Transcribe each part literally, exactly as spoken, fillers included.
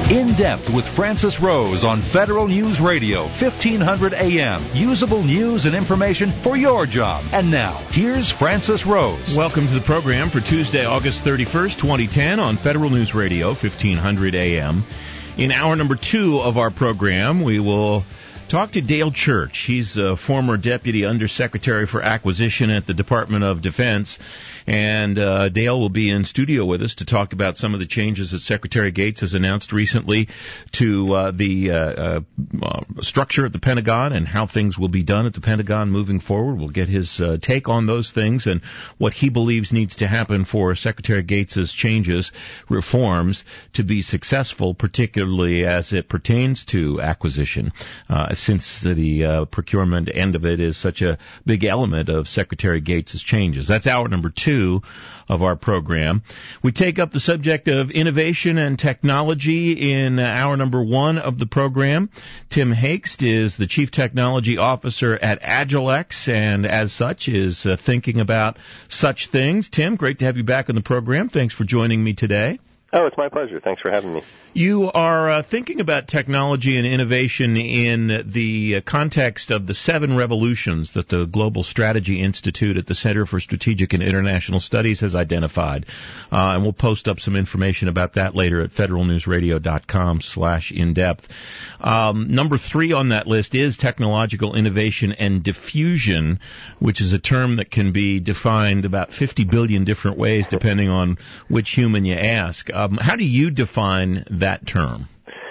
In Depth with Francis Rose on Federal News Radio, fifteen hundred A M. Usable news and information for your job. And now, here's Francis Rose. Welcome to the program for Tuesday, August thirty-first, twenty ten on Federal News Radio, fifteen hundred A M. In hour number two of our program, we will talk to Dale Church. He's a former Deputy Undersecretary for Acquisition at the Department of Defense. And uh, Dale will be in studio with us to talk about some of the changes that Secretary Gates has announced recently to uh, the uh, uh, uh, structure at the Pentagon and how things will be done at the Pentagon moving forward. We'll get his uh, take on those things and what he believes needs to happen for Secretary Gates' changes, reforms, to be successful, particularly as it pertains to acquisition, uh, since the uh, procurement end of it is such a big element of Secretary Gates' changes. That's hour number two of our program. We take up the subject of innovation and technology in hour number one of the program. Tim Haxt is the Chief Technology Officer at Agilex, and as such is uh, thinking about such things. Tim, great to have you back on the program. Thanks for joining me today. Oh, it's my pleasure. Thanks for having me. You are uh, thinking about technology and innovation in the uh, context of the seven revolutions that the Global Strategy Institute at the Center for Strategic and International Studies has identified. Uh, and we'll post up some information about that later at federalnewsradio.com slash in-depth. Um, number three on that list is technological innovation and diffusion, which is a term that can be defined about fifty billion different ways depending on which human you ask. Um, how do you define that term?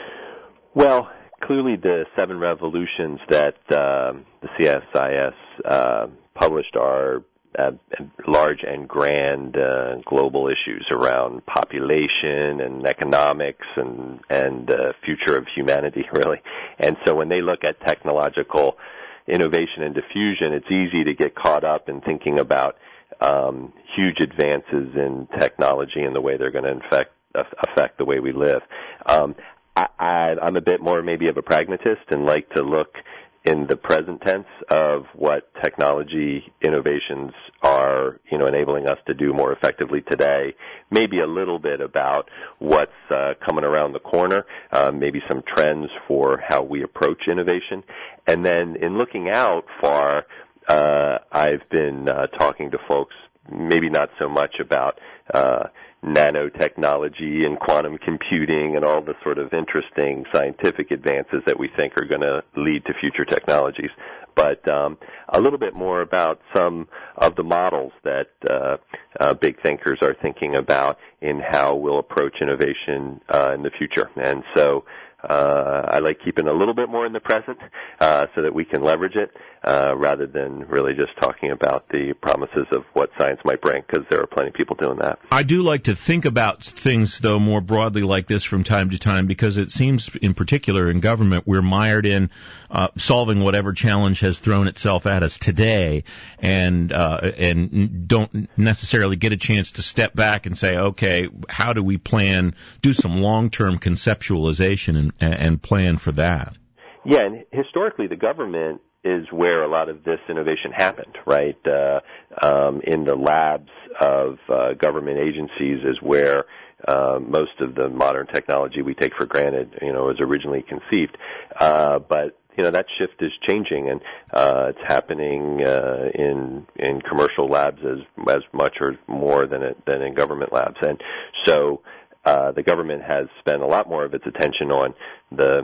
Well, clearly the seven revolutions that uh, the C S I S uh, published are uh, large and grand uh, global issues around population and economics and and uh, future of humanity, really. And so when they look at technological innovation and diffusion, it's easy to get caught up in thinking about um, huge advances in technology and the way they're going to affect affect the way we live. Um, I, I, I'm a bit more maybe of a pragmatist and like to look in the present tense of what technology innovations are, you know, enabling us to do more effectively today. Maybe a little bit about what's uh, coming around the corner, uh, maybe some trends for how we approach innovation. And then in looking out far, uh, I've been uh, talking to folks maybe not so much about uh, nanotechnology and quantum computing and all the sort of interesting scientific advances that we think are going to lead to future technologies, but um, a little bit more about some of the models that uh, uh, big thinkers are thinking about in how we'll approach innovation uh, in the future. And so Uh, I like keeping a little bit more in the present uh, so that we can leverage it uh, rather than really just talking about the promises of what science might bring, because there are plenty of people doing that. I do like to think about things, though, more broadly like this from time to time, because it seems, in particular in government, we're mired in uh, solving whatever challenge has thrown itself at us today, and uh, and don't necessarily get a chance to step back and say, okay, how do we plan, do some long-term conceptualization and and plan for that. Yeah, and historically the government is where a lot of this innovation happened, right? Uh, um, in the labs of uh, government agencies is where uh, most of the modern technology we take for granted, you know, was originally conceived. Uh, but you know, that shift is changing, and uh, it's happening uh, in in commercial labs as as much or more than it, than in government labs, and so. Uh, the government has spent a lot more of its attention on the,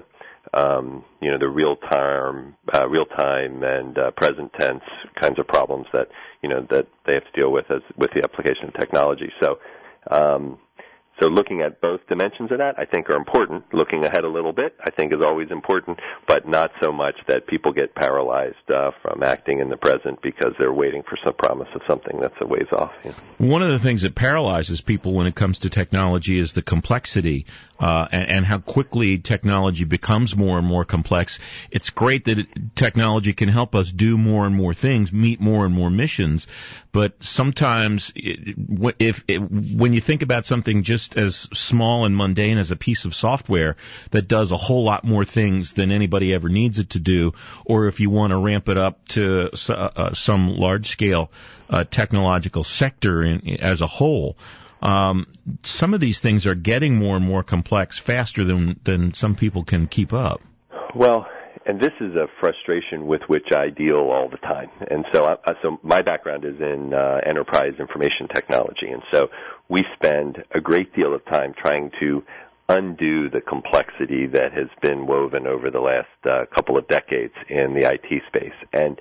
um, you know, the real-time, uh, real-time and uh, present tense kinds of problems that, you know, that they have to deal with as with the application of technology. So, um, so looking at both dimensions of that, I think, are important. Looking ahead a little bit, I think, is always important, but not so much that people get paralyzed uh, from acting in the present because they're waiting for some promise of something that's a ways off. You know. One of the things that paralyzes people when it comes to technology is the complexity uh, and, and how quickly technology becomes more and more complex. It's great that it, technology can help us do more and more things, meet more and more missions, but sometimes it, if it, when you think about something just as small and mundane as a piece of software that does a whole lot more things than anybody ever needs it to do, or if you want to ramp it up to uh, some large-scale uh, technological sector in, as a whole, Um, some of these things are getting more and more complex faster than than some people can keep up. Well, and this is a frustration with which I deal all the time. And so, I, so my background is in uh, enterprise information technology, and so we spend a great deal of time trying to undo the complexity that has been woven over the last uh, couple of decades in the I T space. And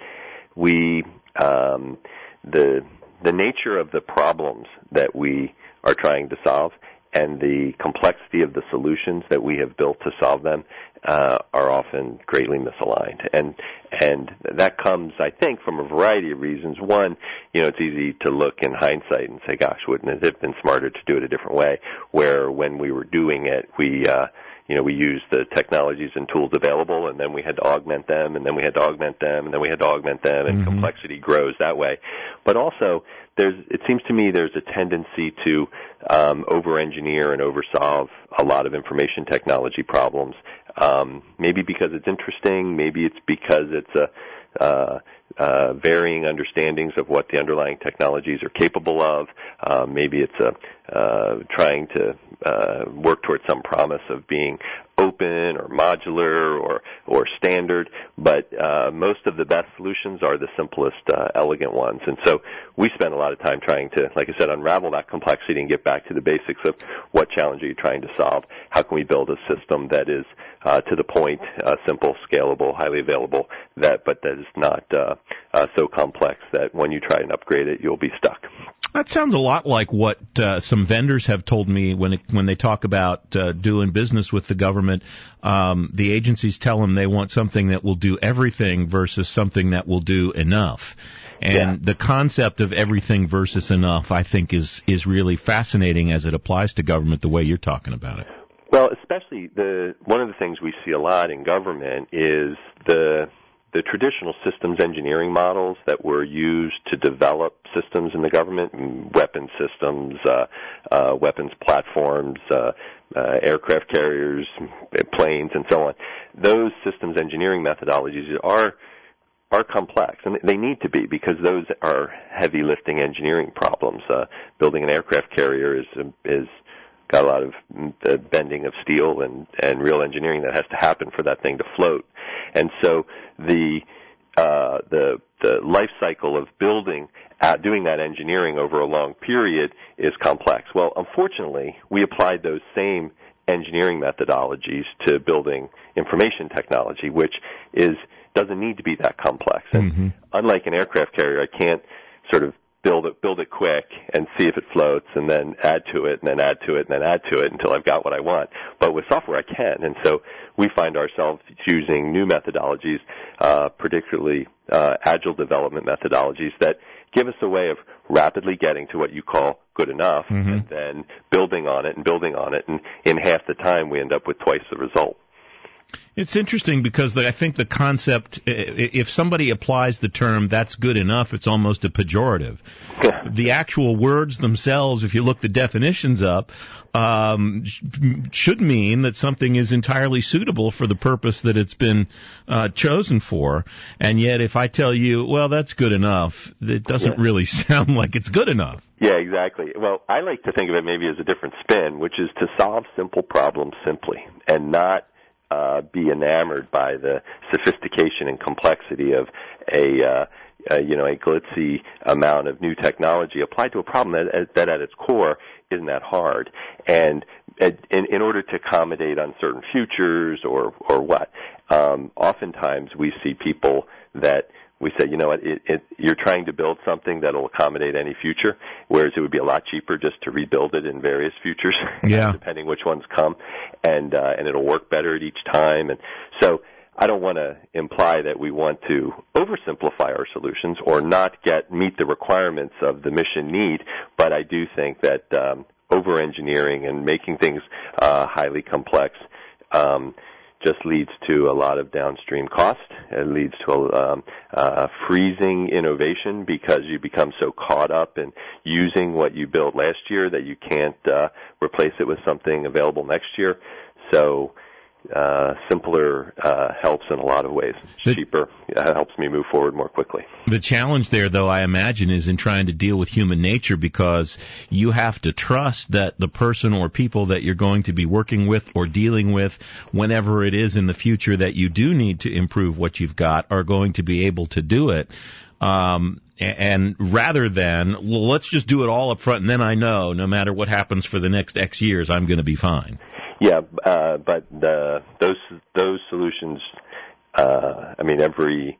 we, um, the the nature of the problems that we are trying to solve and the complexity of the solutions that we have built to solve them uh, are often greatly misaligned. And and that comes, I think, from a variety of reasons. One, you know, it's easy to look in hindsight and say, gosh, wouldn't it have been smarter to do it a different way, where when we were doing it, we uh, you know, we used the technologies and tools available, and then we had to augment them, and then we had to augment them, and then we had to augment them, and mm-hmm. complexity grows that way. But also, there's, it seems to me there's a tendency to um, over-engineer and over-solve a lot of information technology problems, um, maybe because it's interesting, maybe it's because it's a uh, uh, varying understandings of what the underlying technologies are capable of. Uh, maybe it's a, uh, trying to uh, work towards some promise of being open or modular or or standard, but uh, most of the best solutions are the simplest, uh, elegant ones. And so we spend a lot of time trying to, like I said, unravel that complexity and get back to the basics of what challenge are you trying to solve? How can we build a system that is uh, to the point, uh, simple, scalable, highly available, that but that is not uh, uh, so complex that when you try and upgrade it, you'll be stuck. That sounds a lot like what uh, some vendors have told me when it, when they talk about uh, doing business with the government. Um, the agencies tell them they want something that will do everything versus something that will do enough. And yeah. the concept of everything versus enough, I think, is is really fascinating as it applies to government the way you're talking about it. Well, especially the one of the things we see a lot in government is the the traditional systems engineering models that were used to develop systems in the government, weapons systems, uh, uh, weapons platforms, uh, uh, aircraft carriers, planes, and so on. Those systems engineering methodologies are are complex, and they need to be because those are heavy lifting engineering problems. Uh, building an aircraft carrier is is got a lot of uh, bending of steel and, and real engineering that has to happen for that thing to float. And so the uh, the the life cycle of building, uh, doing that engineering over a long period is complex. Well, unfortunately, we applied those same engineering methodologies to building information technology, which is doesn't need to be that complex. And mm-hmm. unlike an aircraft carrier, I can't sort of build it, build it quick and see if it floats and then add to it and then add to it and then add to it until I've got what I want. But with software, I can. And so we find ourselves using new methodologies, uh, particularly uh, agile development methodologies that give us a way of rapidly getting to what you call good enough mm-hmm. and then building on it and building on it. And in half the time, we end up with twice the result. It's interesting because I think the concept, if somebody applies the term that's good enough, it's almost a pejorative. The actual words themselves, if you look the definitions up, um, should mean that something is entirely suitable for the purpose that it's been uh, chosen for. And yet if I tell you, well, that's good enough, it doesn't yeah. really sound like it's good enough. Yeah, exactly. Well, I like to think of it maybe as a different spin, which is to solve simple problems simply and not Uh, be enamored by the sophistication and complexity of a, uh, uh, you know, a glitzy amount of new technology applied to a problem that, that at its core isn't that hard. And in, in order to accommodate uncertain futures or, or what, um, oftentimes we see people that we say, you know what, it, it, you're trying to build something that will accommodate any future, whereas it would be a lot cheaper just to rebuild it in various futures, yeah. depending which ones come, and uh, and it'll work better at each time. And so I don't want to imply that we want to oversimplify our solutions or not get meet the requirements of the mission need, but I do think that um, over-engineering and making things uh, highly complex um just leads to a lot of downstream cost. It leads to um, uh, freezing innovation because you become so caught up in using what you built last year that you can't uh, replace it with something available next year. So uh, simpler uh, helps in a lot of ways. The, Cheaper uh, helps me move forward more quickly. The challenge there, though, I imagine, is in trying to deal with human nature, because you have to trust that the person or people that you're going to be working with or dealing with whenever it is in the future that you do need to improve what you've got are going to be able to do it. Um, and rather than, well, let's just do it all up front, and then I know no matter what happens for the next X years, I'm going to be fine. Yeah, uh, but the, those those solutions, uh, I mean, every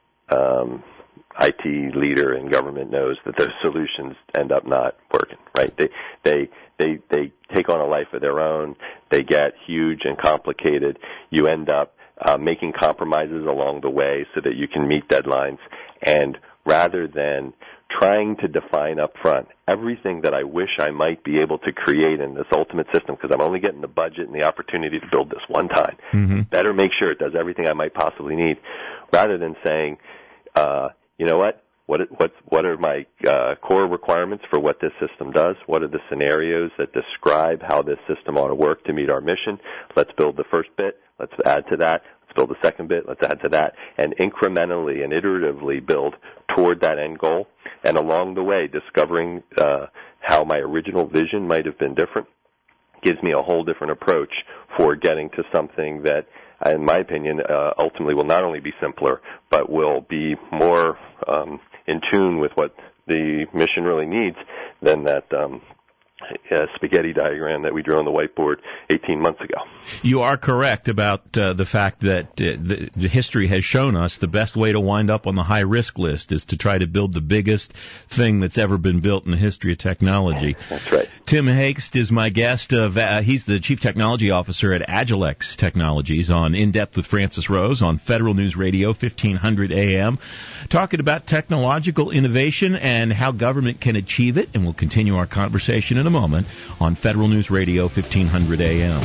um, I T leader in government knows that those solutions end up not working, right? They they they they take on a life of their own. They get huge and complicated. You end up uh, making compromises along the way so that you can meet deadlines. And rather than trying to define up front everything that I wish I might be able to create in this ultimate system, because I'm only getting the budget and the opportunity to build this one time, mm-hmm. better make sure it does everything I might possibly need, rather than saying, uh, you know what, what what what are my uh, core requirements for what this system does? What are the scenarios that describe how this system ought to work to meet our mission? Let's build the first bit. Let's add to that. Let's build the second bit. Let's add to that. And incrementally and iteratively build toward that end goal. And along the way, discovering uh, how my original vision might have been different gives me a whole different approach for getting to something that, in my opinion, uh, ultimately will not only be simpler, but will be more um, in tune with what the mission really needs than that um, uh, spaghetti diagram that we drew on the whiteboard eighteen months ago. You are correct about uh, the fact that uh, the, the history has shown us the best way to wind up on the high-risk list is to try to build the biggest thing that's ever been built in the history of technology. That's right. Tim Haxt is my guest. Uh, uh, he's the Chief Technology Officer at Agilex Technologies on In Depth with Francis Rose on Federal News Radio, fifteen hundred A M, talking about technological innovation and how government can achieve it. And we'll continue our conversation in a moment on Federal News Radio, fifteen hundred A M.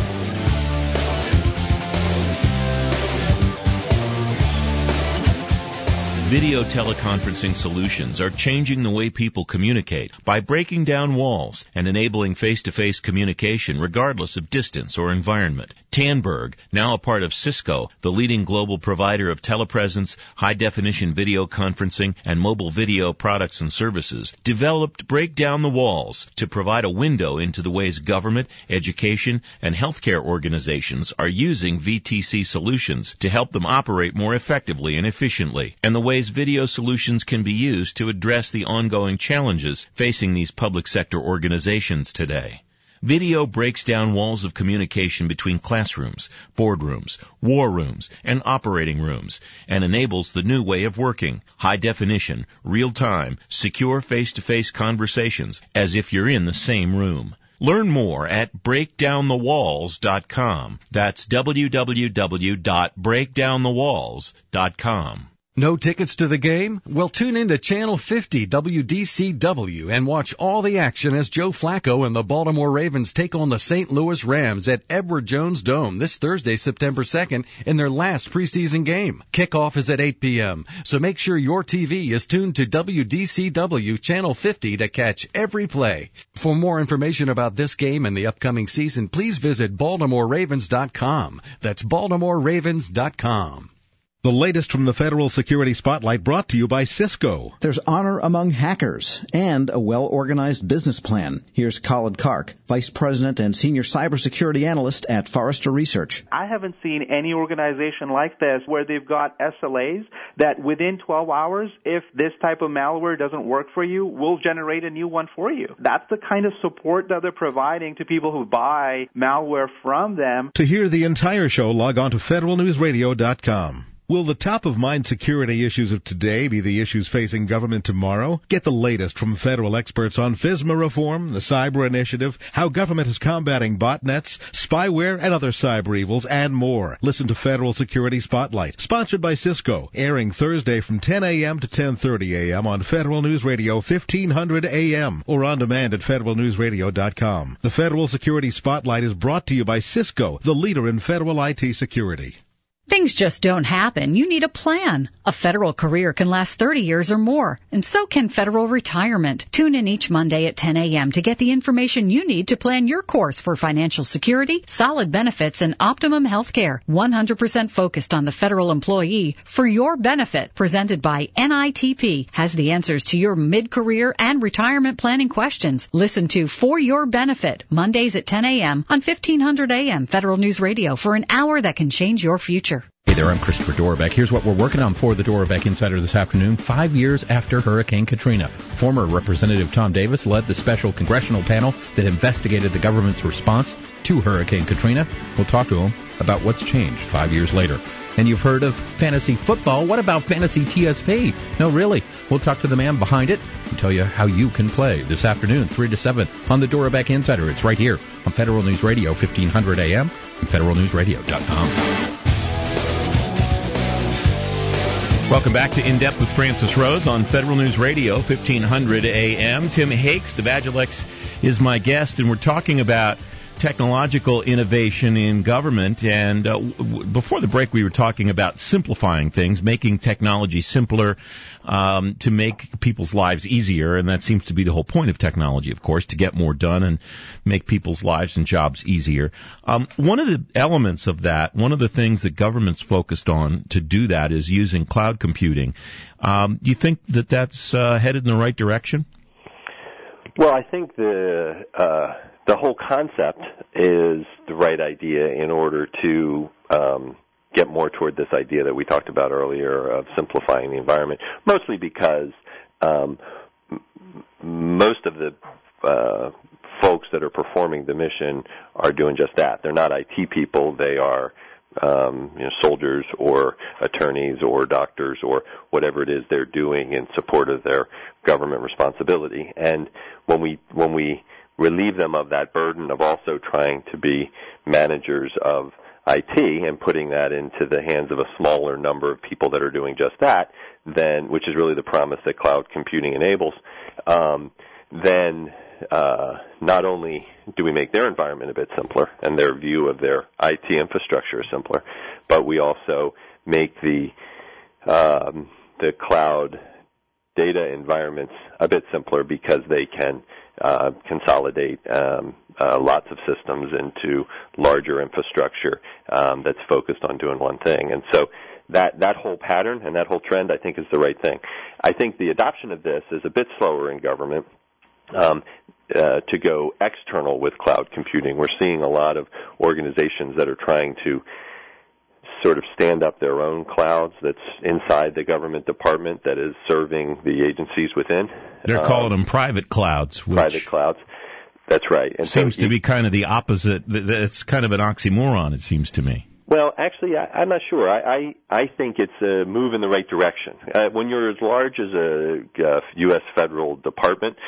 Video teleconferencing solutions are changing the way people communicate by breaking down walls and enabling face-to-face communication regardless of distance or environment. Tandberg, now a part of Cisco, the leading global provider of telepresence, high-definition video conferencing, and mobile video products and services, developed Break Down the Walls to provide a window into the ways government, education, and healthcare organizations are using V T C solutions to help them operate more effectively and efficiently, and the ways video solutions can be used to address the ongoing challenges facing these public sector organizations today. Video breaks down walls of communication between classrooms, boardrooms, war rooms, and operating rooms, and enables the new way of working, high definition, real-time, secure face-to-face conversations as if you're in the same room. Learn more at break down the walls dot com. That's w w w dot break down the walls dot com. No tickets to the game? Well, tune in to Channel fifty W D C W and watch all the action as Joe Flacco and the Baltimore Ravens take on the Saint Louis Rams at Edward Jones Dome this Thursday, September second, in their last preseason game. Kickoff is at eight p.m., so make sure your T V is tuned to W D C W Channel fifty to catch every play. For more information about this game and the upcoming season, please visit baltimore ravens dot com. That's baltimore ravens dot com. The latest from the Federal Security Spotlight brought to you by Cisco. There's honor among hackers and a well-organized business plan. Here's Khalid Kark, Vice President and Senior Cybersecurity Analyst at Forrester Research. I haven't seen any organization like this where they've got S L As that within twelve hours, if this type of malware doesn't work for you, we'll generate a new one for you. That's the kind of support that they're providing to people who buy malware from them. To hear the entire show, log on to federal news radio dot com. Will the top-of-mind security issues of today be the issues facing government tomorrow? Get the latest from federal experts on FISMA reform, the Cyber Initiative, how government is combating botnets, spyware, and other cyber evils, and more. Listen to Federal Security Spotlight, sponsored by Cisco, airing Thursday from ten a.m. to ten thirty a.m. on Federal News Radio, fifteen hundred A M, or on demand at federal news radio dot com. The Federal Security Spotlight is brought to you by Cisco, the leader in federal I T security. Things just don't happen. You need a plan. A federal career can last thirty years or more, and so can federal retirement. Tune in each Monday at ten a.m. to get the information you need to plan your course for financial security, solid benefits, and optimum health care. one hundred percent focused on the federal employee for your benefit. Presented by N I T P has the answers to your mid-career and retirement planning questions. Listen to For Your Benefit, Mondays at ten a.m. on fifteen hundred A M Federal News Radio for an hour that can change your future. Hey there, I'm Christopher Dorbeck. Here's what we're working on for the Dorbeck Insider this afternoon. Five years after Hurricane Katrina, former Representative Tom Davis led the special congressional panel that investigated the government's response to Hurricane Katrina. We'll talk to him about what's changed five years later. And you've heard of fantasy football. What about fantasy T S P? No, really. We'll talk to the man behind it and tell you how you can play this afternoon, three to seven, on the Dorbeck Insider. It's right here on Federal News Radio, fifteen hundred A M and federal news radio dot com. Welcome back to In Depth with Francis Rose on Federal News Radio, fifteen hundred A M. Tim Hakes, the Vagilex, is my guest, and we're talking about technological innovation in government. And uh, w- before the break, we were talking about simplifying things, making technology simpler um, to make people's lives easier. And that seems to be the whole point of technology, of course, to get more done and make people's lives and jobs easier. Um, one of the elements of that, one of the things that government's focused on to do that is using cloud computing. Um, do you think that that's uh, headed in the right direction? Well, I think the uh, the whole concept is the right idea in order to um, get more toward this idea that we talked about earlier of simplifying the environment, mostly because um, m- most of the uh, folks that are performing the mission are doing just that. They're not I T people. They are Um, you know, soldiers or attorneys or doctors or whatever it is they're doing in support of their government responsibility. And when we when we relieve them of that burden of also trying to be managers of I T and putting that into the hands of a smaller number of people that are doing just that, then, which is really the promise that cloud computing enables, um, then Uh, not only do we make their environment a bit simpler and their view of their I T infrastructure simpler, but we also make the um, the cloud data environments a bit simpler because they can uh, consolidate um, uh, lots of systems into larger infrastructure um, that's focused on doing one thing. And so that that whole pattern and that whole trend, I think, is the right thing. I think the adoption of this is a bit slower in government. Um, uh, to go external with cloud computing. We're seeing a lot of organizations that are trying to sort of stand up their own clouds that's inside the government department that is serving the agencies within. They're um, calling them private clouds. Which private clouds. That's right. And seems so to be kind of the opposite. It's kind of an oxymoron, it seems to me. Well, actually, I, I'm not sure. I, I, I think it's a move in the right direction. Uh, when you're as large as a uh, U S federal department,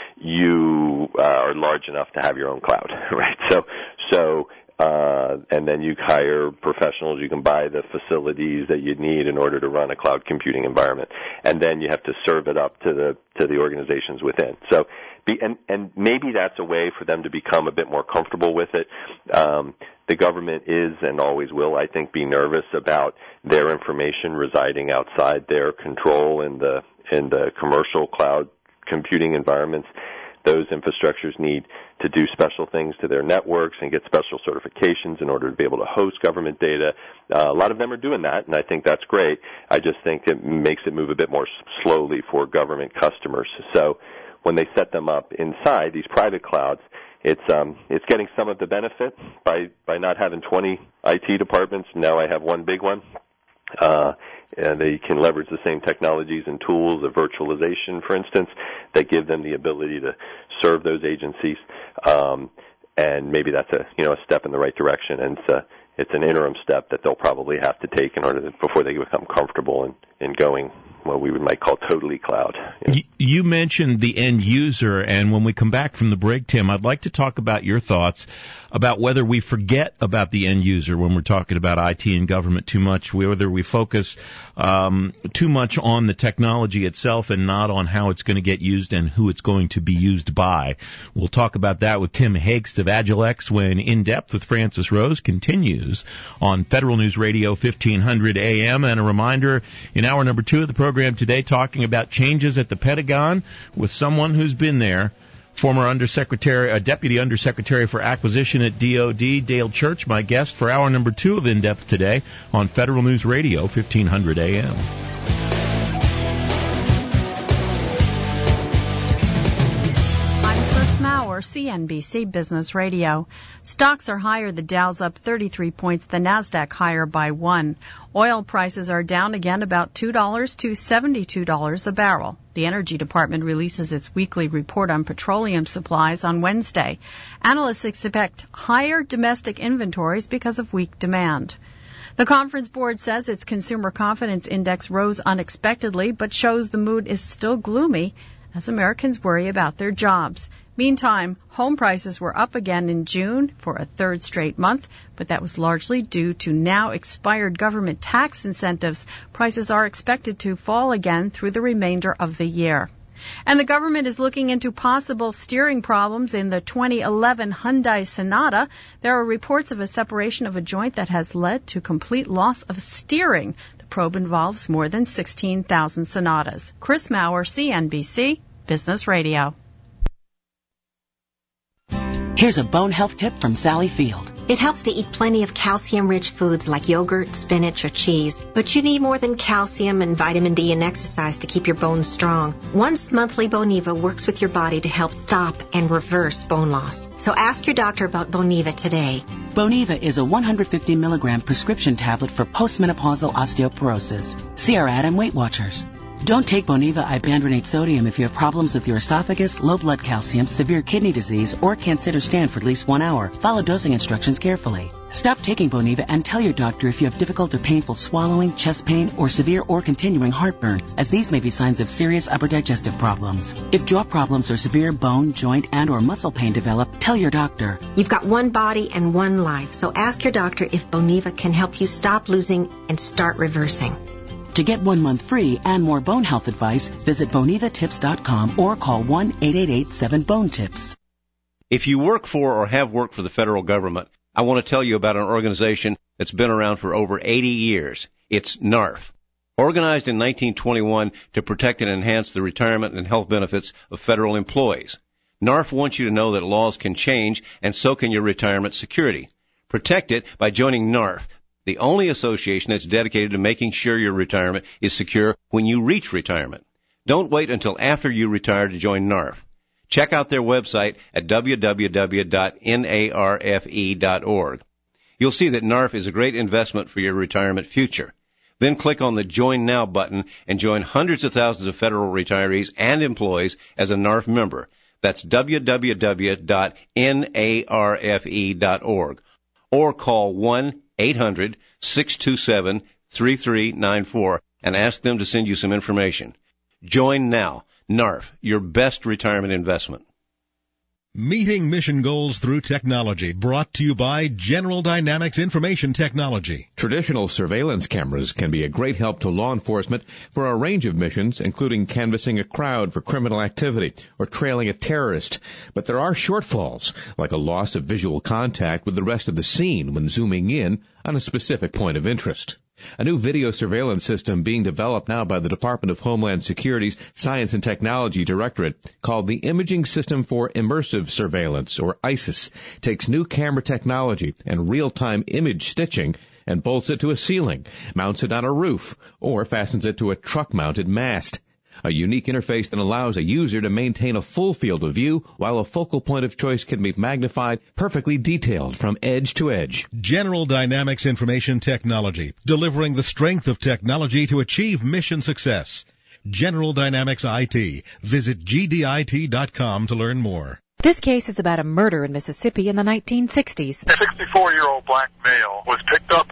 you uh, are large enough to have your own cloud, right? So, so, uh, and then you hire professionals. You can buy the facilities that you need in order to run a cloud computing environment, and then you have to serve it up to the to the organizations within. So, be, and and maybe that's a way for them to become a bit more comfortable with it. Um, The government is and always will, I think, be nervous about their information residing outside their control in the in the commercial cloud computing environments. Those infrastructures need to do special things to their networks and get special certifications in order to be able to host government data. Uh, a lot of them are doing that, and I think that's great. I just think it makes it move a bit more slowly for government customers. So when they set them up inside these private clouds, It's um it's getting some of the benefit by by not having twenty I T departments. Now I have one big one. Uh, and they can leverage the same technologies and tools of virtualization, for instance, that give them the ability to serve those agencies. Um, and maybe that's a you know a step in the right direction. And it's, a, it's an interim step that they'll probably have to take in order to, before they become comfortable in, in going what we might call totally cloud. You know? You mentioned the end user, and when we come back from the break, Tim, I'd like to talk about your thoughts about whether we forget about the end user when we're talking about I T and government too much, whether we focus um, too much on the technology itself and not on how it's going to get used and who it's going to be used by. We'll talk about that with Tim Haigst of Agilex when In Depth with Francis Rose continues on Federal News Radio fifteen hundred A M. And a reminder, in hour number two of the program today, talking about changes at the Pentagon with someone who's been there, former Undersecretary, uh, Deputy Undersecretary for Acquisition at D O D, Dale Church, my guest for hour number two of In Depth today on Federal News Radio fifteen hundred A M. C N B C Business Radio. Stocks are higher. The Dow's up thirty-three points. The Nasdaq higher by one. Oil prices are down again about two dollars to seventy-two dollars a barrel. The Energy Department releases its weekly report on petroleum supplies on Wednesday. Analysts expect higher domestic inventories because of weak demand. The Conference Board says its consumer confidence index rose unexpectedly, but shows the mood is still gloomy as Americans worry about their jobs. Meantime, home prices were up again in June for a third straight month, but that was largely due to now expired government tax incentives. Prices are expected to fall again through the remainder of the year. And the government is looking into possible steering problems in the twenty eleven Hyundai Sonata. There are reports of a separation of a joint that has led to complete loss of steering. The probe involves more than sixteen thousand Sonatas. Chris Maurer, C N B C Business Radio. Here's a bone health tip from Sally Field. It helps to eat plenty of calcium-rich foods like yogurt, spinach, or cheese. But you need more than calcium and vitamin D and exercise to keep your bones strong. Once monthly Boniva works with your body to help stop and reverse bone loss. So ask your doctor about Boniva today. Boniva is a one hundred fifty milligram prescription tablet for postmenopausal osteoporosis. See our ad in Weight Watchers. Don't take Boniva ibandronate sodium if you have problems with your esophagus, low blood calcium, severe kidney disease, or can't sit or stand for at least one hour. Follow dosing instructions carefully. Stop taking Boniva and tell your doctor if you have difficult or painful swallowing, chest pain, or severe or continuing heartburn, as these may be signs of serious upper digestive problems. If jaw problems or severe bone, joint, and or muscle pain develop, tell your doctor. You've got one body and one life, so ask your doctor if Boniva can help you stop losing and start reversing. To get one month free and more bone health advice, visit boniva tips dot com or call one eight eight eight seven bone tips. If you work for or have worked for the federal government, I want to tell you about an organization that's been around for over eighty years. It's NARF. Organized in nineteen twenty-one to protect and enhance the retirement and health benefits of federal employees. NARF wants you to know that laws can change, and so can your retirement security. Protect it by joining NARF, the only association that's dedicated to making sure your retirement is secure when you reach retirement. Don't wait until after you retire to join NARF. Check out their website at w w w dot narfe dot org. You'll see that NARF is a great investment for your retirement future. Then click on the Join Now button and join hundreds of thousands of federal retirees and employees as a NARF member. That's w w w dot narfe dot org. Or call one eight hundred six two seven three three nine four and ask them to send you some information. Join now. NARF, your best retirement investment. Meeting mission goals through technology, brought to you by General Dynamics Information Technology. Traditional surveillance cameras can be a great help to law enforcement for a range of missions, including canvassing a crowd for criminal activity or trailing a terrorist. But there are shortfalls, like a loss of visual contact with the rest of the scene when zooming in on a specific point of interest. A new video surveillance system being developed now by the Department of Homeland Security's Science and Technology Directorate, called the Imaging System for Immersive Surveillance, or ISIS, takes new camera technology and real-time image stitching and bolts it to a ceiling, mounts it on a roof, or fastens it to a truck-mounted mast. A unique interface that allows a user to maintain a full field of view while a focal point of choice can be magnified, perfectly detailed from edge to edge. General Dynamics Information Technology, delivering the strength of technology to achieve mission success. General Dynamics I T. Visit G D I T dot com to learn more. This case is about a murder in Mississippi in the nineteen sixties. A sixty-four-year-old black male was picked up at his house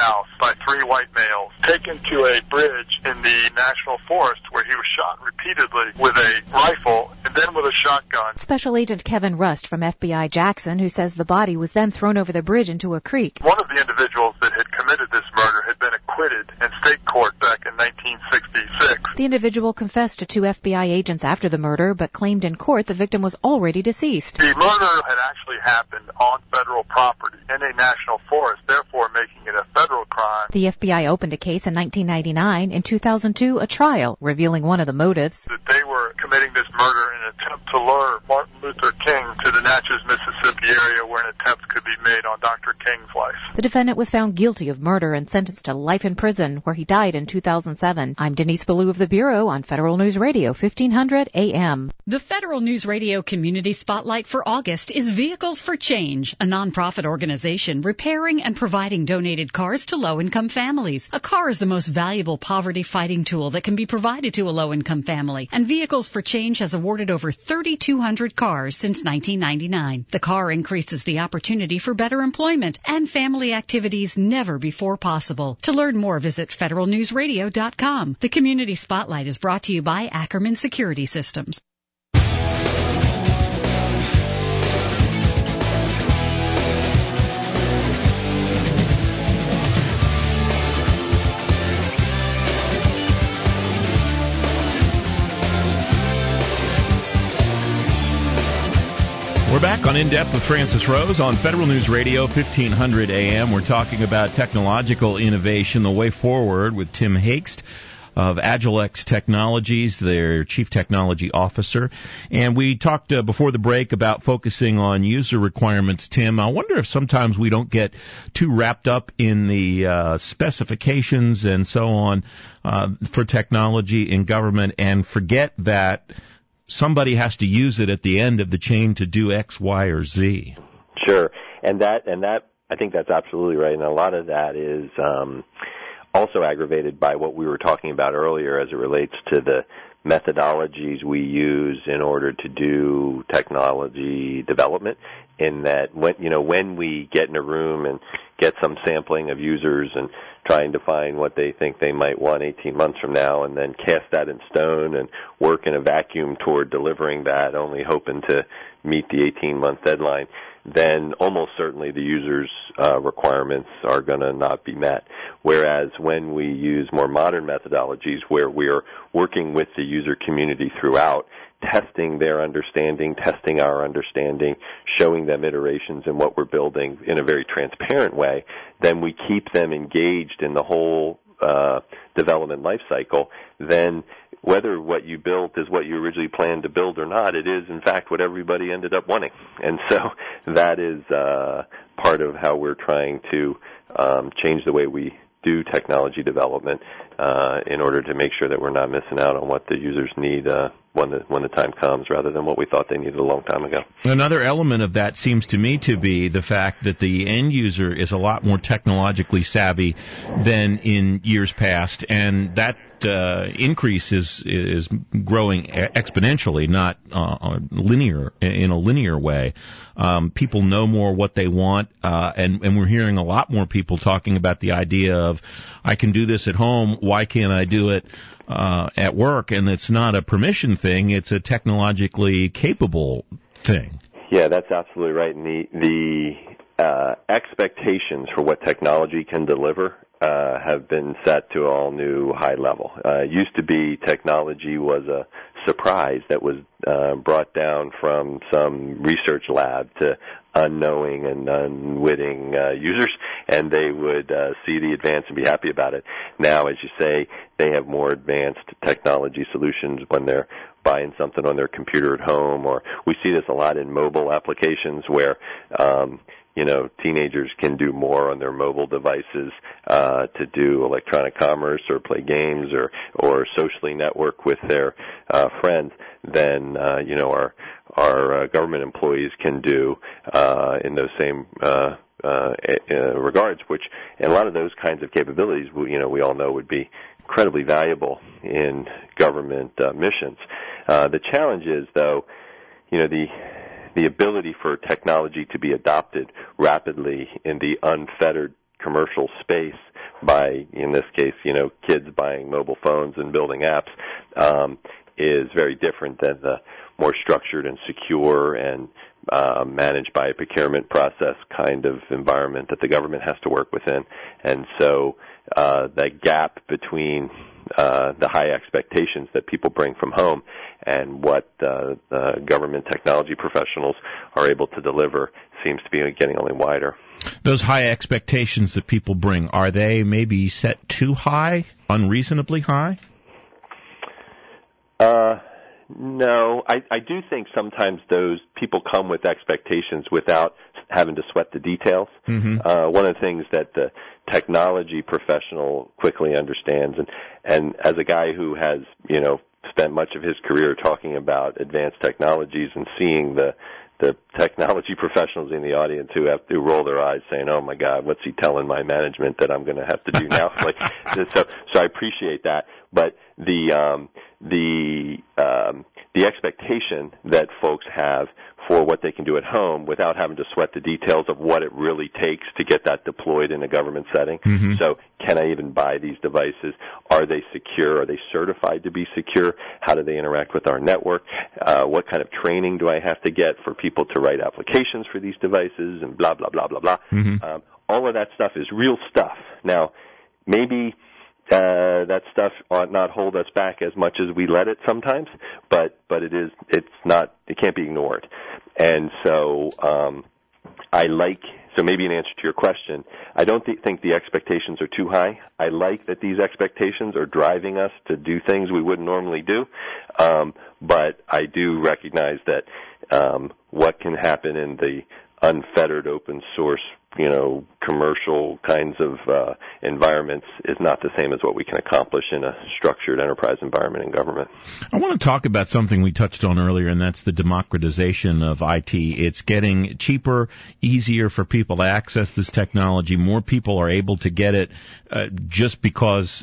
house by three white males, taken to a bridge in the national forest where he was shot repeatedly with a rifle and then with a shotgun. Special Agent Kevin Rust from F B I Jackson, who says the body was then thrown over the bridge into a creek. One of the individuals that had committed this murder had been acquitted in state court back in nineteen sixty-six. The individual confessed to two F B I agents after the murder, but claimed in court the victim was already deceased. The murder had actually happened on federal property in a national forest, therefore making it a federal crime. The F B I opened a case in nineteen ninety-nine. In two thousand two, a trial, revealing one of the motives. That they were committing this murder in an attempt to lure Martin Luther King to the Natchez, Mississippi area where an attempt could be made on Doctor King's life. The defendant was found guilty of murder and sentenced to life in prison, where he died in two thousand seven. I'm Denise Ballou of the Bureau on Federal News Radio, fifteen hundred A M. The Federal News Radio Community Spotlight for August is Vehicles for Change, a nonprofit organization repairing and providing donated cars to low-income families. A car is the most valuable poverty-fighting tool that can be provided to a low-income family, and Vehicles for Change has awarded over thirty-two hundred cars since nineteen ninety-nine. The car increases the opportunity for better employment and family activities never before possible. To learn more, visit federal news radio dot com. The Community Spotlight is brought to you by Ackerman Security Systems. We're back on In Depth with Francis Rose on Federal News Radio, fifteen hundred A M. We're talking about technological innovation, the way forward, with Tim Haxt of Agilex Technologies, their Chief Technology Officer. And we talked uh, before the break about focusing on user requirements, Tim. I wonder if sometimes we don't get too wrapped up in the uh, specifications and so on uh, for technology in government and forget that somebody has to use it at the end of the chain to do X, Y, or Z. Sure. And that, and that, I think that's absolutely right. And a lot of that is, um, also aggravated by what we were talking about earlier as it relates to the methodologies we use in order to do technology development, in that when, you know, when we get in a room and get some sampling of users and trying to find what they think they might want eighteen months from now and then cast that in stone and work in a vacuum toward delivering that, only hoping to meet the eighteen-month deadline, then almost certainly the user's uh, requirements are going to not be met. Whereas when we use more modern methodologies where we're working with the user community throughout, testing their understanding, testing our understanding, showing them iterations in what we're building in a very transparent way, then we keep them engaged in the whole uh, development life cycle. Then whether what you built is what you originally planned to build or not, it is, in fact, what everybody ended up wanting. And so that is uh, part of how we're trying to um, change the way we do technology development uh, in order to make sure that we're not missing out on what the users need uh, when the when the time comes, rather than what we thought they needed a long time ago. Another element of that seems to me to be the fact that the end user is a lot more technologically savvy than in years past, and that uh, increase is is growing exponentially, not uh, linear in a linear way. Um, people know more what they want, uh, and, and we're hearing a lot more people talking about the idea of, I can do this at home, why can't I do it uh, at work? And it's not a permission thing, it's a technologically capable thing. Yeah, that's absolutely right. And the, the uh, expectations for what technology can deliver uh, have been set to all new high level. Uh, it used to be technology was a surprise that was uh, brought down from some research lab to unknowing and unwitting uh, users, and they would uh, see the advance and be happy about it. Now, as you say, they have more advanced technology solutions when they're buying something on their computer at home, or we see this a lot in mobile applications where um, you know, teenagers can do more on their mobile devices uh, to do electronic commerce or play games or, or socially network with their uh, friends than, uh, you know, our, our uh, government employees can do uh, in those same uh, uh, uh, regards, which, and a lot of those kinds of capabilities, you know, we all know would be incredibly valuable in government uh, missions. Uh, the challenge is, though, you know, the the ability for technology to be adopted rapidly in the unfettered commercial space by, in this case, you know, kids buying mobile phones and building apps, um, is very different than the more structured and secure and uh, managed by a procurement process kind of environment that the government has to work within. And so uh, that gap between uh, the high expectations that people bring from home and what uh, uh, government technology professionals are able to deliver seems to be getting only wider. Those high expectations that people bring, are they maybe set too high, unreasonably high? Uh, no. I, I do think sometimes those people come with expectations without having to sweat the details. Mm-hmm. Uh, one of the things that the technology professional quickly understands, and, and as a guy who has, you know, spent much of his career talking about advanced technologies and seeing the the technology professionals in the audience who have to roll their eyes saying, oh my God, what's he telling my management that I'm going to have to do now? Like, so, so I appreciate that. But the, um, the, um, the expectation that folks have for what they can do at home without having to sweat the details of what it really takes to get that deployed in a government setting. Mm-hmm. So can I even buy these devices? Are they secure? Are they certified to be secure? How do they interact with our network? Uh, what kind of training do I have to get for people to write applications for these devices and blah, blah, blah, blah, blah. Mm-hmm. Um, all of that stuff is real stuff. Now, maybe Uh, that stuff ought not hold us back as much as we let it sometimes, but, but it is, it's not, it can't be ignored. And so, um, I like, so maybe an answer to your question, I don't th- think the expectations are too high. I like that these expectations are driving us to do things we wouldn't normally do. Um, but I do recognize that, um, what can happen in the unfettered open source, you know, commercial kinds of uh, environments is not the same as what we can accomplish in a structured enterprise environment in government. I want to talk about something we touched on earlier, and that's the democratization of I T. It's getting cheaper, easier for people to access this technology. More people are able to get it uh, just because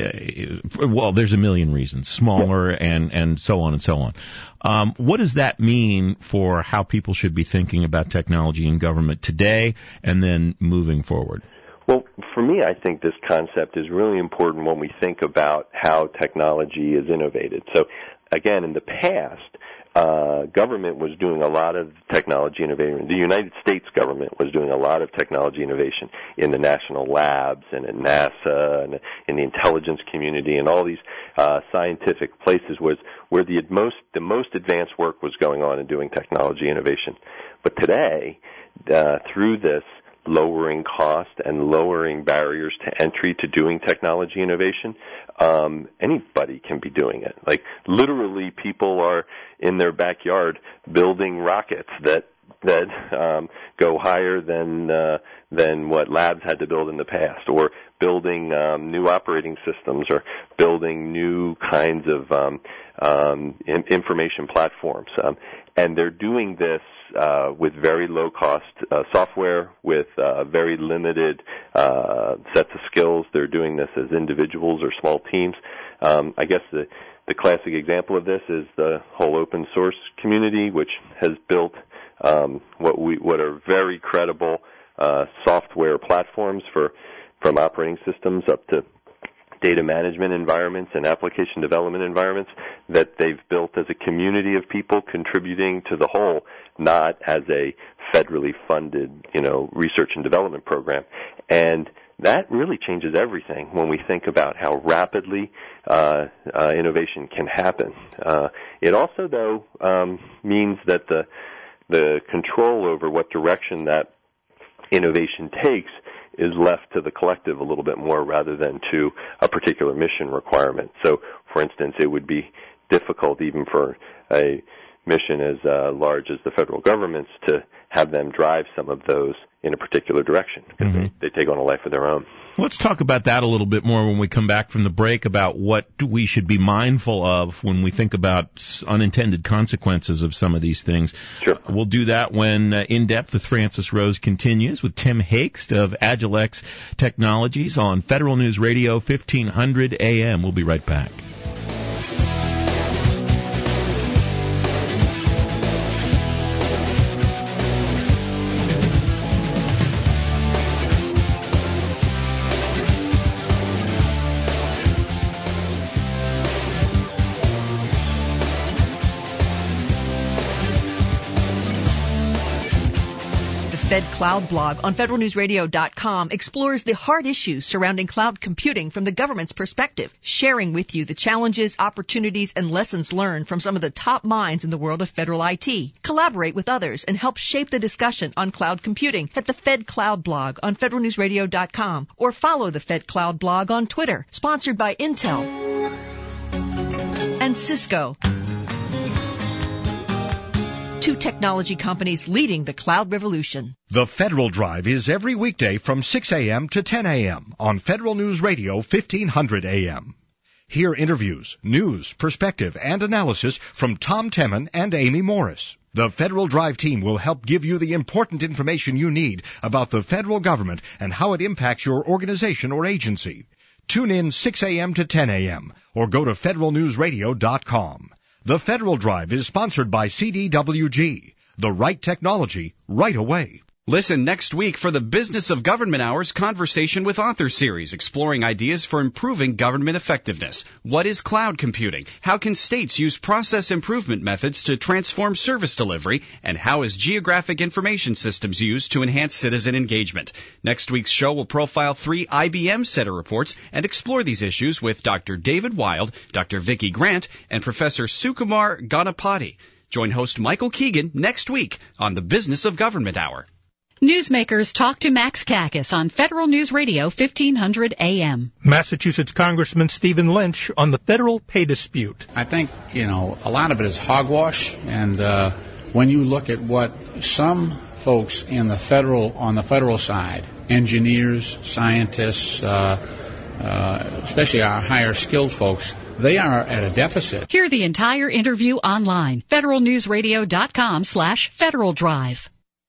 Uh, well, there's a million reasons, smaller and, and so on and so on. Um, what does that mean for how people should be thinking about technology in government today and then moving forward? Well, for me, I think this concept is really important when we think about how technology is innovated. So, again, in the past, Uh, government was doing a lot of technology innovation. The United States government was doing a lot of technology innovation in the national labs and at NASA and in the intelligence community and all these uh, scientific places was where the most the most advanced work was going on in doing technology innovation. But today, uh, through this lowering cost and lowering barriers to entry to doing technology innovation, um, anybody can be doing it. Like, literally, people are in their backyard building rockets that that um, go higher than uh, than what labs had to build in the past, or building um, new operating systems, or building new kinds of um, um, in- information platforms. Um, and they're doing this uh, with very low-cost uh, software, with uh, very limited uh, sets of skills. They're doing this as individuals or small teams. Um, I guess the, the classic example of this is the whole open source community, which has built um, what we what are very credible uh, software platforms for from operating systems up to data management environments and application development environments that they've built as a community of people contributing to the whole, not as a federally funded, you know, research and development program. And that really changes everything when we think about how rapidly uh, uh, innovation can happen. Uh, it also, though, um, means that the the control over what direction that innovation takes is left to the collective a little bit more rather than to a particular mission requirement. So, for instance, it would be difficult even for a mission as uh, large as the federal government's to have them drive some of those in a particular direction because mm-hmm. they, they take on a life of their own. Let's talk about that a little bit more when we come back from the break, about what we should be mindful of when we think about unintended consequences of some of these things. Sure. We'll do that when uh, In Depth with Francis Rose continues with Tim Hakes of Agilex Technologies on Federal News Radio fifteen hundred A M. We'll be right back. Fed Cloud blog on federal news radio dot com explores the hard issues surrounding cloud computing from the government's perspective, sharing with you the challenges, opportunities, and lessons learned from some of the top minds in the world of federal I T. Collaborate with others and help shape the discussion on cloud computing at the Fed Cloud blog on federal news radio dot com or follow the Fed Cloud blog on Twitter, sponsored by Intel and Cisco. Two technology companies leading the cloud revolution. The Federal Drive is every weekday from six a.m. to ten a.m. on Federal News Radio fifteen hundred A M. Hear interviews, news, perspective, and analysis from Tom Temin and Amy Morris. The Federal Drive team will help give you the important information you need about the federal government and how it impacts your organization or agency. Tune in six a.m. to ten a.m. or go to federal news radio dot com. The Federal Drive is sponsored by C D W G. The right technology, right away. Listen next week for the Business of Government Hour's Conversation with Author series, exploring ideas for improving government effectiveness. What is cloud computing? How can states use process improvement methods to transform service delivery? And how is geographic information systems used to enhance citizen engagement? Next week's show will profile three I B M Setter reports and explore these issues with Doctor David Wild, Doctor Vicki Grant, and Professor Sukumar Ganapati. Join host Michael Keegan next week on the Business of Government Hour. Newsmakers talk to Max Kakis on Federal News Radio fifteen hundred A M. Massachusetts Congressman Stephen Lynch on the federal pay dispute. I think, you know, a lot of it is hogwash, and uh, when you look at what some folks in the federal on the federal side, engineers, scientists, uh, uh, especially our higher skilled folks, they are at a deficit. Hear the entire interview online. federal news radio dot com slash Federal Drive.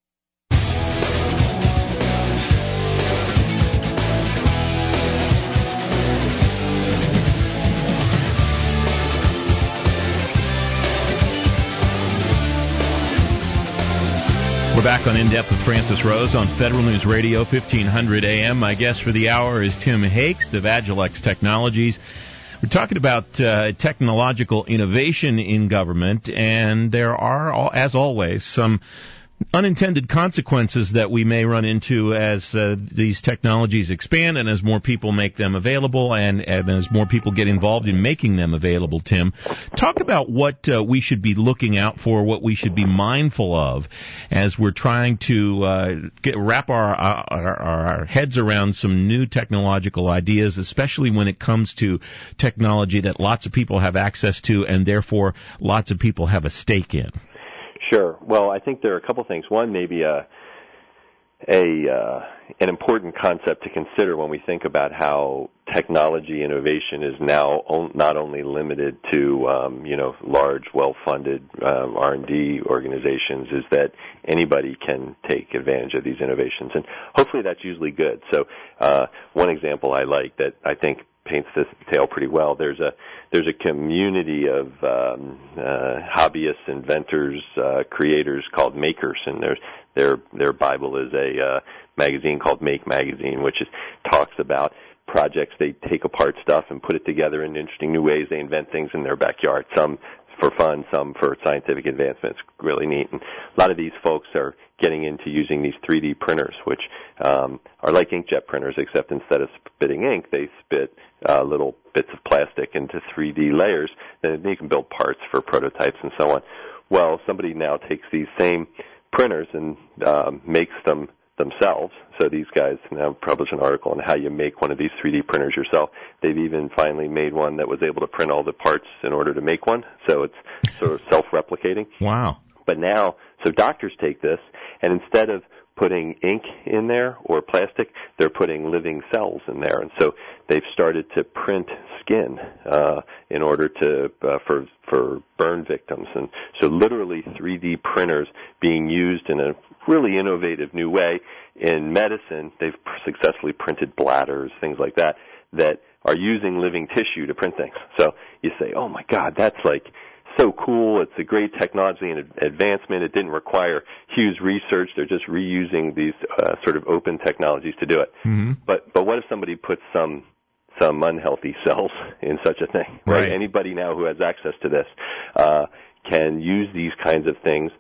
We're back on In Depth with Francis Rose on Federal News Radio fifteen hundred A M. My guest for the hour is Tim Hakes of Agilex Technologies. We're talking about uh, technological innovation in government, and there are, as always, some unintended consequences that we may run into as uh, these technologies expand and as more people make them available and, and as more people get involved in making them available. Tim, talk about what uh, we should be looking out for, what we should be mindful of as we're trying to uh, get, wrap our, our, our heads around some new technological ideas, especially when it comes to technology that lots of people have access to and therefore lots of people have a stake in. Sure. Well, I think there are a couple things. One, maybe a, a uh, an important concept to consider when we think about how technology innovation is now on, not only limited to um, you know large, well-funded um, R and D organizations, is that anybody can take advantage of these innovations, and hopefully that's usually good. So, uh, one example I like that I think paints this tale pretty well. There's a there's a community of um, uh, hobbyists, inventors, uh, creators called Makers, and there's their their Bible is a uh, magazine called Make Magazine, which is talks about projects. They take apart stuff and put it together in interesting new ways. They invent things in their backyard, some for fun, some for scientific advancement. It's really neat. And a lot of these folks are getting into using these three D printers, which um, are like inkjet printers, except instead of spitting ink, they spit uh, little bits of plastic into three D layers, and you can build parts for prototypes and so on. Well, somebody now takes these same printers and um, makes them themselves. So these guys now publish an article on how you make one of these three D printers yourself. They've even finally made one that was able to print all the parts in order to make one. So it's sort of self-replicating. Wow. But now, so doctors take this, and instead of putting ink in there or plastic, they're putting living cells in there. And so they've started to print skin uh, in order to uh, for for burn victims. And so literally three D printers being used in a really innovative new way. In medicine, they've successfully printed bladders, things like that, that are using living tissue to print things. So you say, oh, my God, that's like so cool. It's a great technology and advancement. It didn't require huge research. They're just reusing these uh, sort of open technologies to do it. Mm-hmm. But but what if somebody puts some some unhealthy cells in such a thing? Right. Right. Anybody now who has access to this uh, can use these kinds of things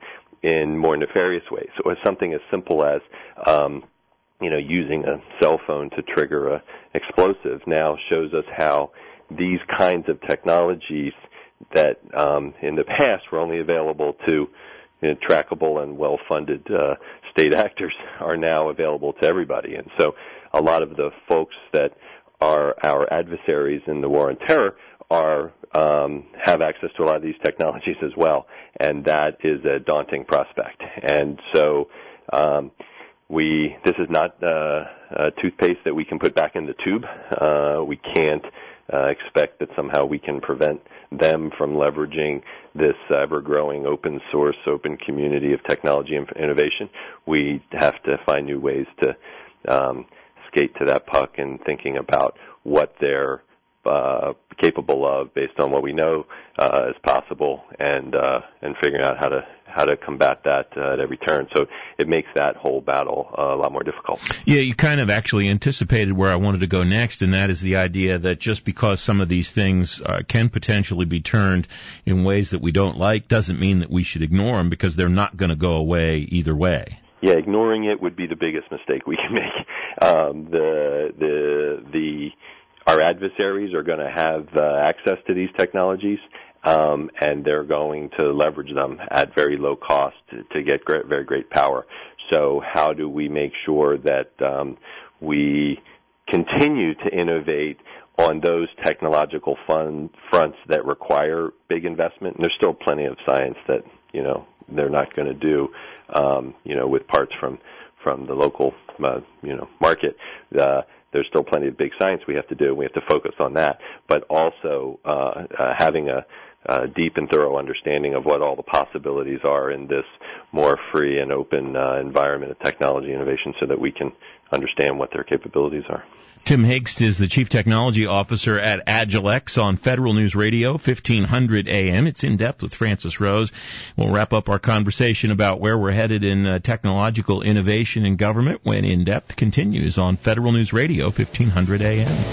in more nefarious ways. So it's something as simple as, um, you know, using a cell phone to trigger a explosive now shows us how these kinds of technologies that um, in the past were only available to you know, trackable and well-funded uh, state actors are now available to everybody. And so a lot of the folks that are our adversaries in the war on terror are um, have access to a lot of these technologies as well, and that is a daunting prospect. And so um, we this is not uh, a toothpaste that we can put back in the tube. Uh, we can't uh, expect that somehow we can prevent them from leveraging this ever-growing open source, open community of technology and innovation. We have to find new ways to um, skate to that puck and thinking about what they're uh, capable of based on what we know uh, is possible, and uh, and figuring out how to how to combat that uh, at every turn. So it makes that whole battle uh, a lot more difficult. Yeah, you kind of actually anticipated where I wanted to go next, and that is the idea that just because some of these things uh, can potentially be turned in ways that we don't like doesn't mean that we should ignore them, because they're not going to go away either way. Yeah, ignoring it would be the biggest mistake we can make. Um, the the the our adversaries are going to have uh, access to these technologies, um, and they're going to leverage them at very low cost to, to get great, very great power. So how do we make sure that um, we continue to innovate on those technological fun, fronts that require big investment? And there's still plenty of science that, you know, they're not going to do, um, you know, with parts from, from the local, uh, you know, market. Uh, there's still plenty of big science we have to do, and we have to focus on that. But also uh, uh, having a, a deep and thorough understanding of what all the possibilities are in this more free and open uh, environment of technology innovation, so that we can understand what their capabilities are. Tim Hagst is the Chief Technology Officer at Agilex on Federal News Radio, fifteen hundred A M. It's In Depth with Francis Rose. We'll wrap up our conversation about where we're headed in uh, technological innovation in government when In Depth continues on Federal News Radio, fifteen hundred A M.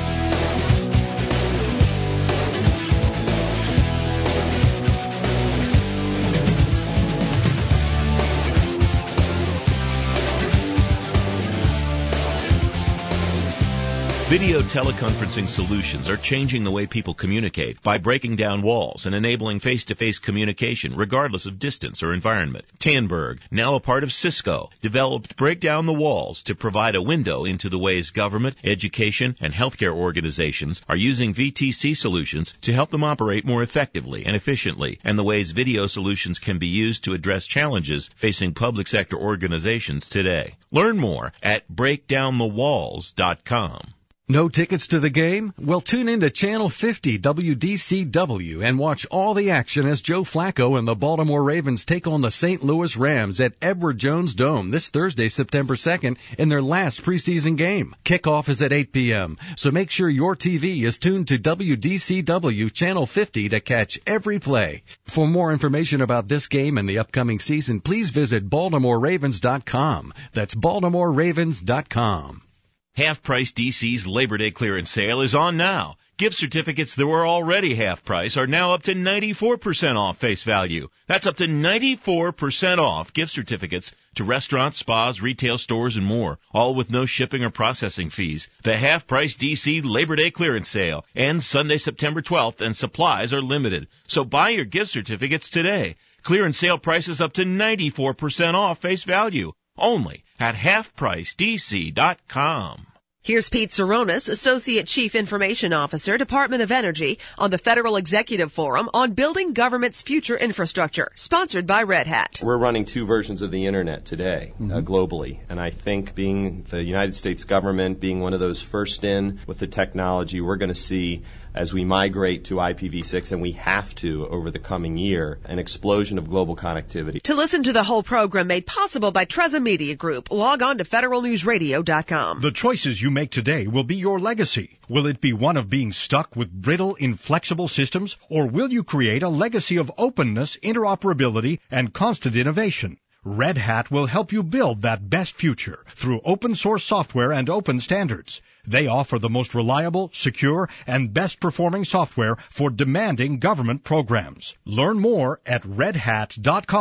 Video teleconferencing solutions are changing the way people communicate by breaking down walls and enabling face-to-face communication regardless of distance or environment. Tandberg, now a part of Cisco, developed Break Down the Walls to provide a window into the ways government, education, and healthcare organizations are using V T C solutions to help them operate more effectively and efficiently, and the ways video solutions can be used to address challenges facing public sector organizations today. Learn more at break down the walls dot com. No tickets to the game? Well, tune in to Channel fifty W D C W and watch all the action as Joe Flacco and the Baltimore Ravens take on the Saint Louis Rams at Edward Jones Dome this Thursday, September second, in their last preseason game. Kickoff is at eight p.m., so make sure your T V is tuned to W D C W Channel fifty to catch every play. For more information about this game and the upcoming season, please visit baltimore ravens dot com. That's baltimore ravens dot com. Half Price D C's Labor Day clearance sale is on now. Gift certificates that were already half price are now up to ninety-four percent off face value. That's up to ninety-four percent off gift certificates to restaurants, spas, retail stores, and more, all with no shipping or processing fees. The Half Price D C Labor Day clearance sale ends Sunday, September twelfth, and supplies are limited. So buy your gift certificates today. Clearance sale prices up to ninety-four percent off face value. Only at half price D C dot com. Here's Pete Saronis, Associate Chief Information Officer, Department of Energy, on the Federal Executive Forum on Building Government's Future Infrastructure, sponsored by Red Hat. We're running two versions of the Internet today, mm-hmm. uh, globally, and I think being the United States government, being one of those first in with the technology, we're going to see, as we migrate to I P v six, and we have to over the coming year, an explosion of global connectivity. To listen to the whole program made possible by Treza Media Group, log on to federal news radio dot com. The choices you make today will be your legacy. Will it be one of being stuck with brittle, inflexible systems, or will you create a legacy of openness, interoperability, and constant innovation? Red Hat will help you build that best future through open source software and open standards. They offer the most reliable, secure, and best performing software for demanding government programs. Learn more at red hat dot com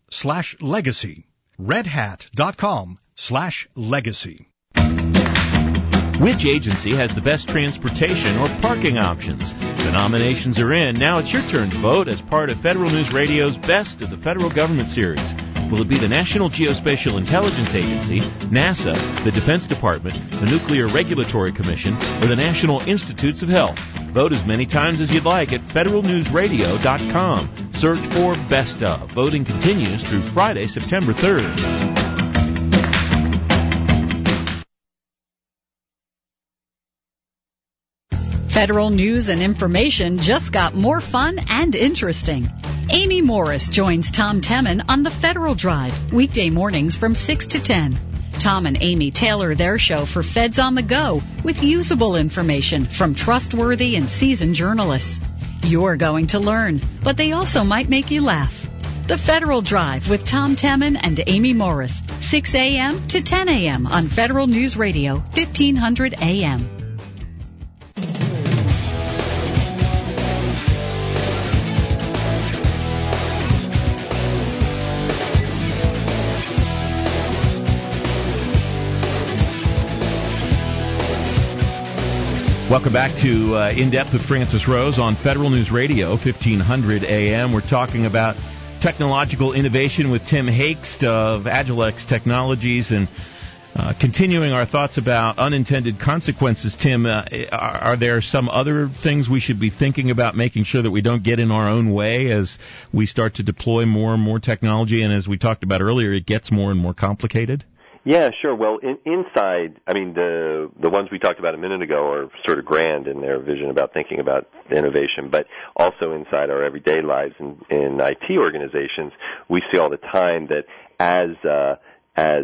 slash legacy. redhat.com slash legacy. Which agency has the best transportation or parking options? The nominations are in. Now it's your turn to vote as part of Federal News Radio's Best of the Federal Government series. Will it be the National Geospatial Intelligence Agency, NASA, the Defense Department, the Nuclear Regulatory Commission, or the National Institutes of Health? Vote as many times as you'd like at federal news radio dot com. Search for Best of. Voting continues through Friday, September third. Federal news and information just got more fun and interesting. Amy Morris joins Tom Temin on the Federal Drive, weekday mornings from six to ten. Tom and Amy tailor their show for Feds on the Go with usable information from trustworthy and seasoned journalists. You're going to learn, but they also might make you laugh. The Federal Drive with Tom Temin and Amy Morris, six a.m. to ten a.m. on Federal News Radio, fifteen hundred A M. Welcome back to uh, In Depth with Francis Rose on Federal News Radio, fifteen hundred A M. We're talking about technological innovation with Tim Haxt of Agilex Technologies and uh, continuing our thoughts about unintended consequences. Tim, uh, are, are there some other things we should be thinking about making sure that we don't get in our own way as we start to deploy more and more technology? And as we talked about earlier, it gets more and more complicated? Yeah, sure. Well, in, inside, I mean, the the ones we talked about a minute ago are sort of grand in their vision about thinking about innovation, but also inside our everyday lives in, in I T organizations, we see all the time that as uh, as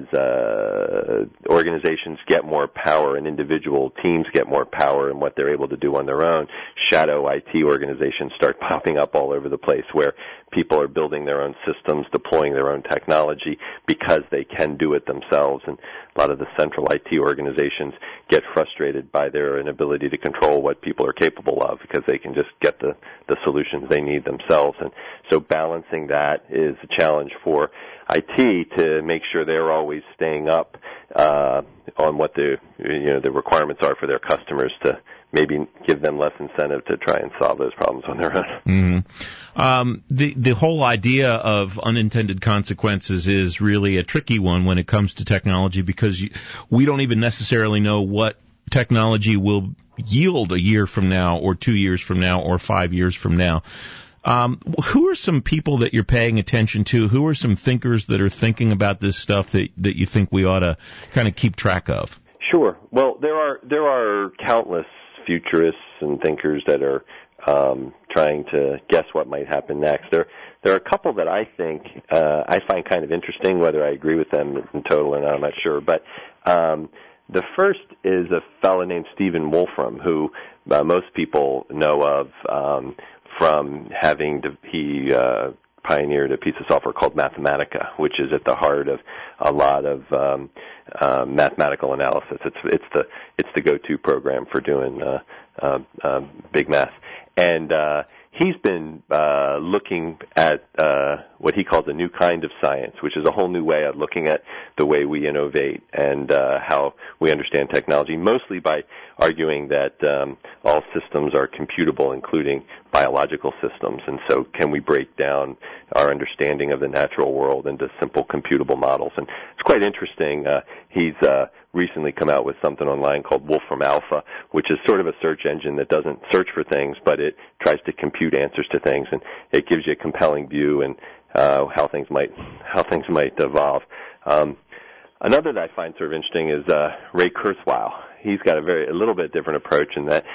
uh, organizations get more power and individual teams get more power in what they're able to do on their own, shadow I T organizations start popping up all over the place where people are building their own systems, deploying their own technology because they can do it themselves. And a lot of the central I T organizations get frustrated by their inability to control what people are capable of because they can just get the, the solutions they need themselves. And so balancing that is a challenge for I T to make sure they're always staying up uh, on what the you know the requirements are for their customers to maybe give them less incentive to try and solve those problems on their own. Mm-hmm. Um, the the whole idea of unintended consequences is really a tricky one when it comes to technology because you, we don't even necessarily know what technology will yield a year from now or two years from now or five years from now. Um, who are some people that you're paying attention to? Who are some thinkers that are thinking about this stuff that, that you think we ought to kind of keep track of? Sure. Well, there are there are countless futurists and thinkers that are um, trying to guess what might happen next. There there are a couple that I think uh, I find kind of interesting. Whether I agree with them in total or not, I'm not sure. But um, the first is a fellow named Stephen Wolfram, who uh, most people know of. Um, from having to, he uh, pioneered a piece of software called Mathematica, which is at the heart of a lot of um, uh, mathematical analysis. It's it's the it's the go-to program for doing uh, uh, uh, big math, and uh, he's been uh, looking at uh, what he calls a new kind of science, which is a whole new way of looking at the way we innovate and uh, how we understand technology, mostly by arguing that um, all systems are computable, including biological systems, and so can we break down our understanding of the natural world into simple computable models. And it's quite interesting. Uh, he's uh, recently come out with something online called Wolfram Alpha, which is sort of a search engine that doesn't search for things, but it tries to compute answers to things, and it gives you a compelling view and uh, how things might how things might evolve. Um, another that I find sort of interesting is uh, Ray Kurzweil. He's got a very a little bit different approach in that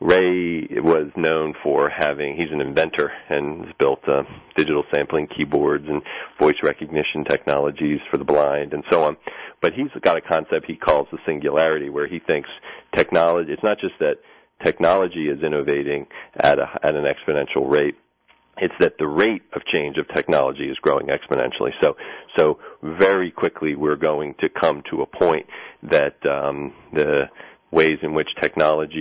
Ray was known for having, he's an inventor and has built uh, digital sampling keyboards and voice recognition technologies for the blind and so on. But he's got a concept he calls the singularity, where he thinks technology, it's not just that technology is innovating at a, at an exponential rate, it's that the rate of change of technology is growing exponentially. So, so very quickly we're going to come to a point that um, the ways in which technology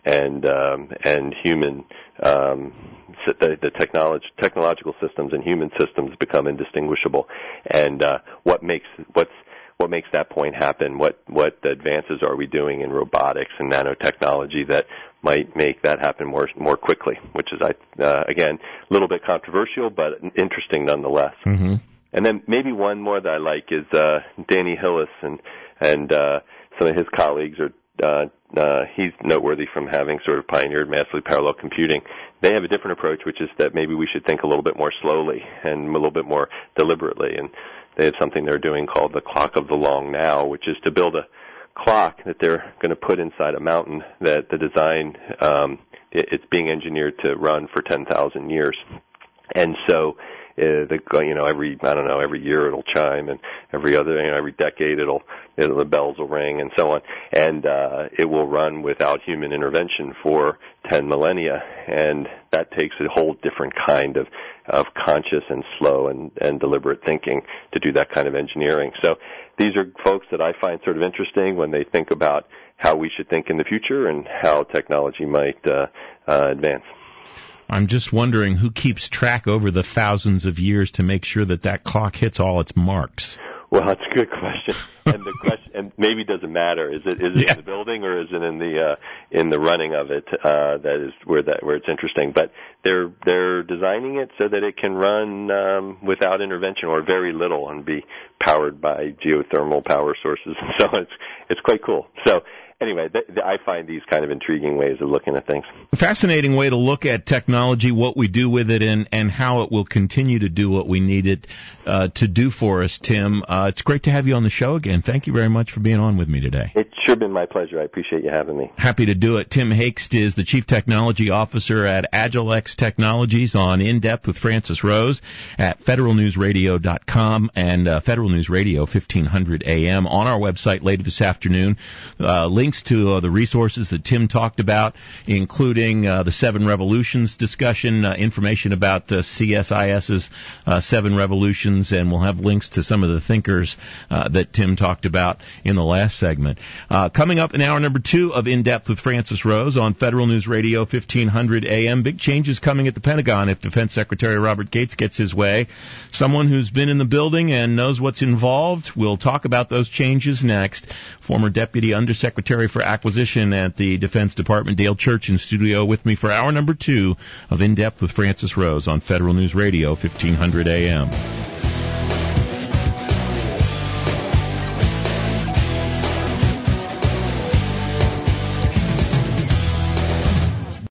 and um, and human um, the, the technology, technological systems and human systems become indistinguishable. And uh, what makes what's what makes that point happen? What what advances are we doing in robotics and nanotechnology that might make that happen more more quickly? Which is, I uh, again, a little bit controversial, but interesting nonetheless. Mm-hmm. And then maybe one more that I like is uh, Danny Hillis and and uh, some of his colleagues are. Uh, uh, he's noteworthy from having sort of pioneered massively parallel computing. They have a different approach, which is that maybe we should think a little bit more slowly and a little bit more deliberately. And they have something they're doing called the Clock of the Long Now, which is to build a clock that they're going to put inside a mountain that the design, um, it, it's being engineered to run for ten thousand years. And so, Uh, the, you know, every, I don't know, every year it'll chime, and every other, you know, every decade it'll, it'll, the bells will ring and so on. And, uh, it will run without human intervention for ten millennia. And that takes a whole different kind of, of conscious and slow and, and deliberate thinking to do that kind of engineering. So these are folks that I find sort of interesting when they think about how we should think in the future and how technology might, uh, uh, advance. I'm just wondering who keeps track over the thousands of years to make sure that that clock hits all its marks. Well, that's a good question, and the question, and maybe it doesn't matter. Is it is it yeah. in the building or is it in the uh, in the running of it? Uh, that is where that where it's interesting. But they're they're designing it so that it can run um, without intervention or very little and be powered by geothermal power sources. So it's it's quite cool. So. Anyway, th- th- I find these kind of intriguing ways of looking at things. Fascinating way to look at technology, what we do with it, and, and how it will continue to do what we need it uh, to do for us, Tim. Uh, it's great to have you on the show again. Thank you very much for being on with me today. It's sure been my pleasure. I appreciate you having me. Happy to do it. Tim Hakst is the Chief Technology Officer at Agilex Technologies on In Depth with Francis Rose at federal news radio dot com and uh, Federal News Radio fifteen hundred A M on our website later this afternoon. Uh, links to uh, the resources that Tim talked about, including uh, the Seven Revolutions discussion, uh, information about uh, C S I S's uh, Seven Revolutions, and we'll have links to some of the thinkers uh, that Tim talked about in the last segment. Uh, coming up in hour number two of In Depth with Francis Rose on Federal News Radio fifteen hundred A M. Big changes coming at the Pentagon if Defense Secretary Robert Gates gets his way. Someone who's been in the building and knows what's involved. We'll talk about those changes next. Former Deputy Undersecretary for Acquisition at the Defense Department, Dale Church, in studio with me for hour number two of In Depth with Francis Rose on Federal News Radio fifteen hundred A M.